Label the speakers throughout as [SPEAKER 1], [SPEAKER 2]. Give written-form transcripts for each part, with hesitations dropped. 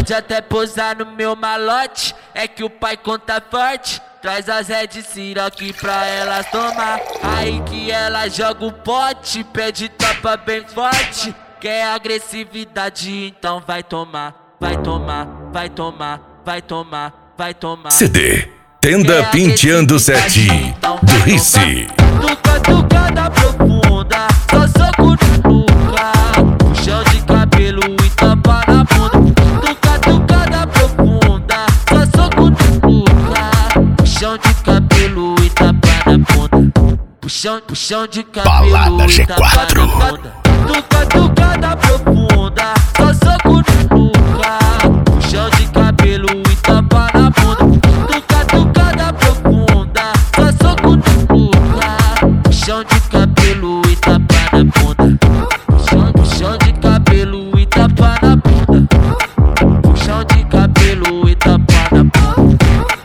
[SPEAKER 1] Pode até posar no meu malote, é que o pai conta forte. Traz as Red Siroc pra elas tomar. Aí que ela joga o pote, pede topa bem forte. Quer agressividade, então vai tomar. Vai tomar, vai tomar, vai tomar, vai tomar.
[SPEAKER 2] CD Tenda Penteando 7 do Rice.
[SPEAKER 1] Tucada profunda, só soco no nuca. Puxão de cabelo e tapa na bunda. Tucada profunda, só soco no nuca. Puxão de cabelo e tapa na bunda. Puxão de cabelo
[SPEAKER 2] Balada
[SPEAKER 1] e tapa na
[SPEAKER 2] G4.
[SPEAKER 1] bunda. Tucada profunda, só soco no nuca. Puxão de cabelo e tapa na bunda. Tucada profunda, só soco no nuca. Puxão de cabelo e tapa na bunda. Puxão de cabelo e tapa na bunda. Puxão de cabelo e tapa na bunda.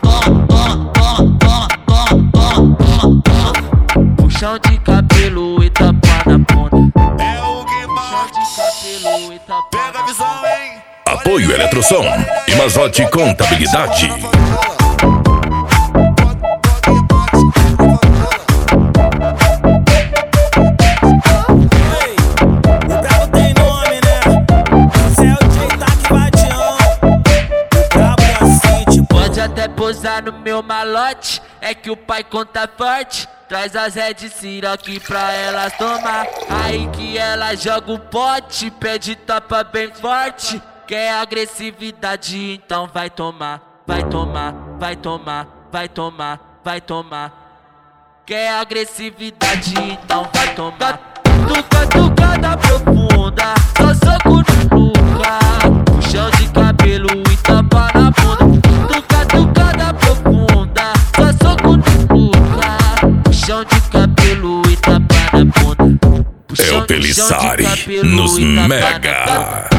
[SPEAKER 1] Puxão de cabelo e tapa na bunda.
[SPEAKER 3] É o que pega a visão, hein?
[SPEAKER 2] Apoio Eletrosom e Mazotti Contabilidade.
[SPEAKER 1] Pode até posar no meu malote, é que o pai conta forte. Traz as Red Siroc pra elas tomar. Aí que ela joga o pote, pede topa bem forte. Quer agressividade, então vai tomar. Vai tomar, vai tomar, vai tomar, vai tomar. Quer agressividade, então vai tomar. Tucada profunda, só soco no nuca. Puxão de cabelo e tapa na bunda. Tucada profunda, só soco no nuca. Puxão de cabelo e tapa na bunda.
[SPEAKER 2] É o Pelissari nos Mega.